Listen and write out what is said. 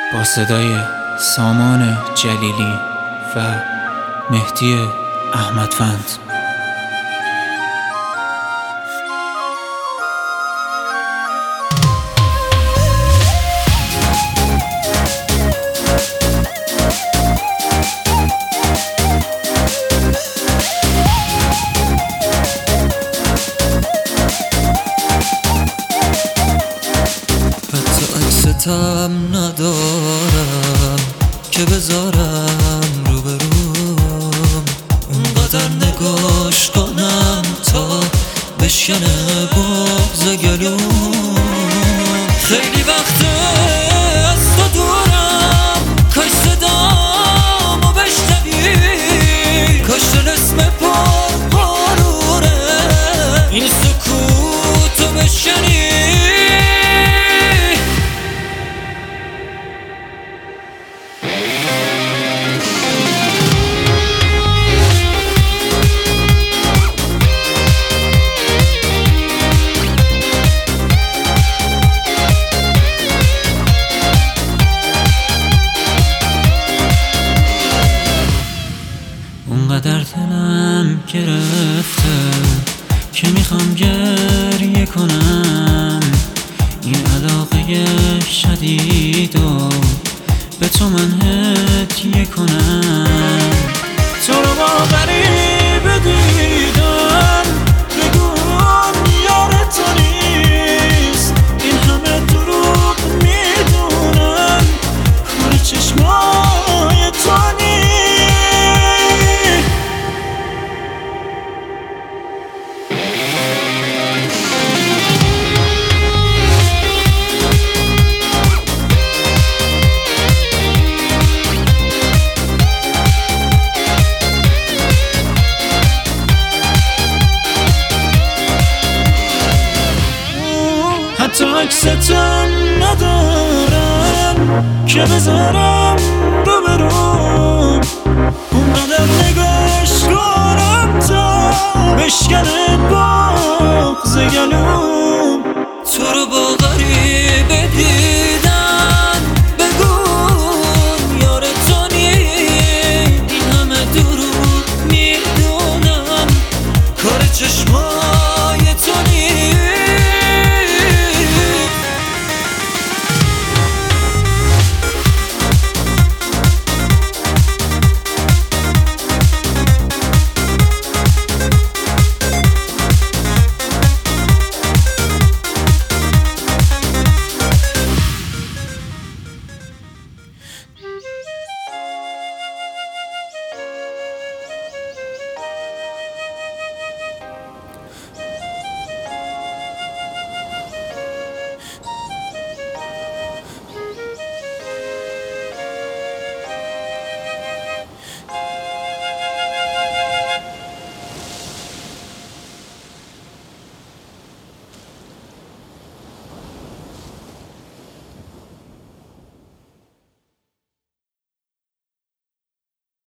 با صدای سامان جلیلی و مهدی احمدفند. عکستم ندارم که بذارم روبروم، اونقدر نگاش کنم تا بشکنه بغض گلوم. خیلی وقته از تو دورم، کاش صدامو بشنوی، کاش اسم پر قاروره این سکوتو بشنی. اونقدر دلم گرفته که میخوام گریه کنم، این علاقه شدیدو به تو من هدیه کنم. تو رو با غریبه دیدم، بگم یار تو نیست، این همه دروغ میدونم، کار چشمای تو نیست. حتی عکستم ندارم که بذارم روبروم، اونقدر نگاش کنم تا بشکنه بغض گلوم. تو رو با غریبه دیدم،